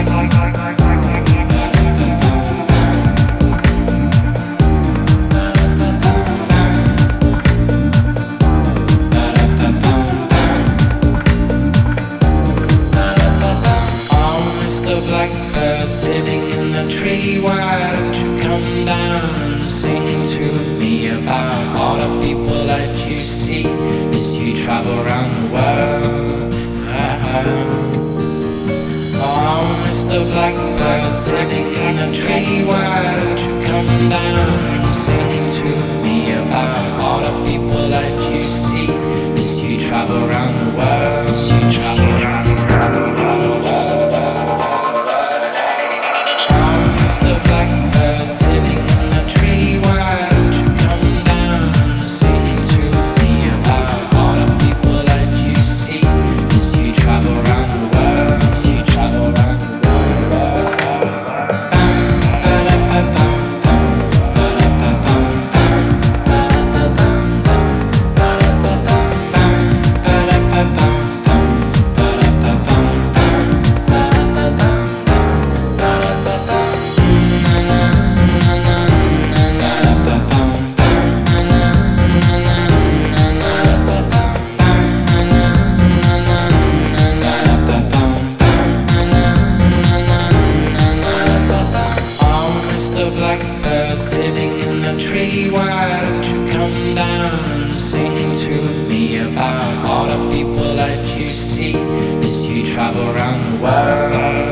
Blackbird sitting in the tree, why don't you come down and sing to me about all the people that you see as you travel around the world? Oh, Mr. Blackbird sitting in the tree, why don't you come down and sing to me about all the people that you see as you travel around the world? As you travel around the world. Blackbird sitting in the tree, why don't you come down and sing to me about all the people that you see as you travel around the world? You travel around the world. Blackbird sitting in the tree, why don't you come down and sing to me about all the people that you see as you travel around the world?